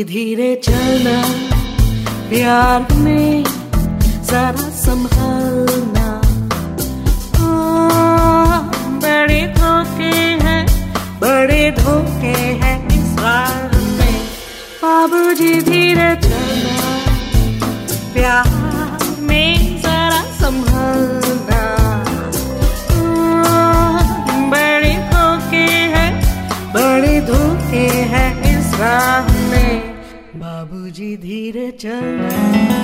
धीरे चलना, प्यार में जरा संभलना। बड़े धोखे हैं, बड़े धोखे हैं इस राह में। बाबूजी धीरे चलना, प्यार में जरा संभलना। बड़े धोखे हैं, बड़े धोखे हैं इस राह में। बाबूजी धीरे चलना।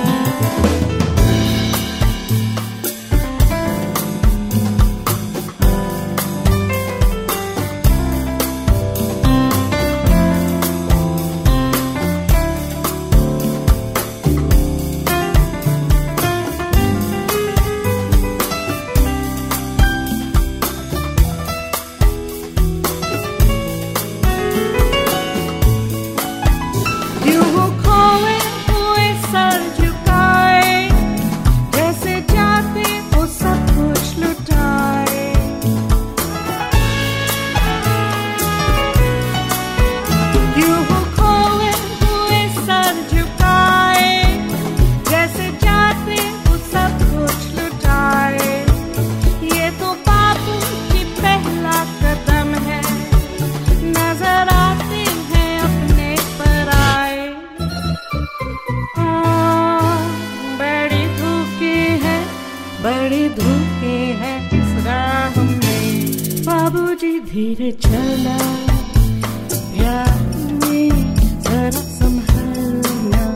बड़े धोखे हैं इस राह में। बाबूजी धीरे चला, प्यार में जरा संभलना।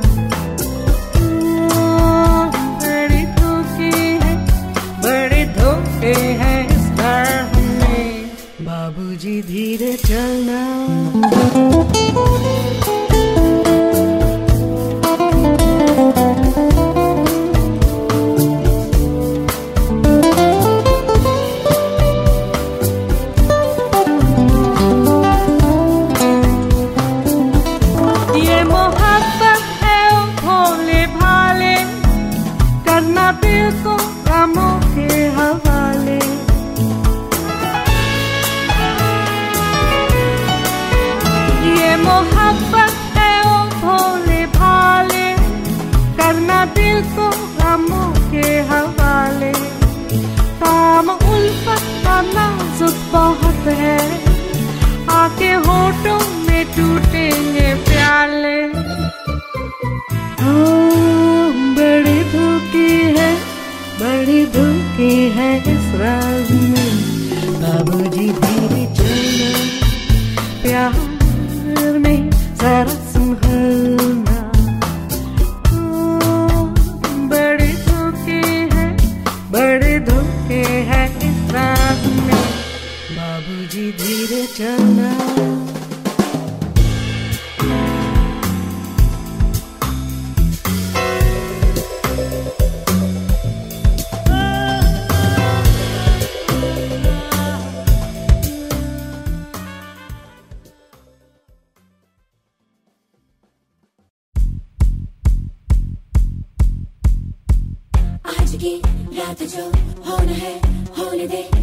बड़े धोखे हैं, बड़े धोखे हैं इस राह में। बाबूजी धीरे चलना। दिल को गमों के हवाले, ये मोहब्बत है ओ भोले भाले। करना दिल को गमों के हवाले। काम उल्फत का नाजुक बहुत है, आके होठों में टूटेंगे प्याले। बड़े धोखे हैं, बड़े धोखे हैं इस राज में। बाबूजी धीरे चलना, प्यार में जरा संभलना। बड़े धोखे हैं, बड़े धोखे हैं इस राज में। बाबूजी धीरे चलना। आज की रात जो होना है होने दे।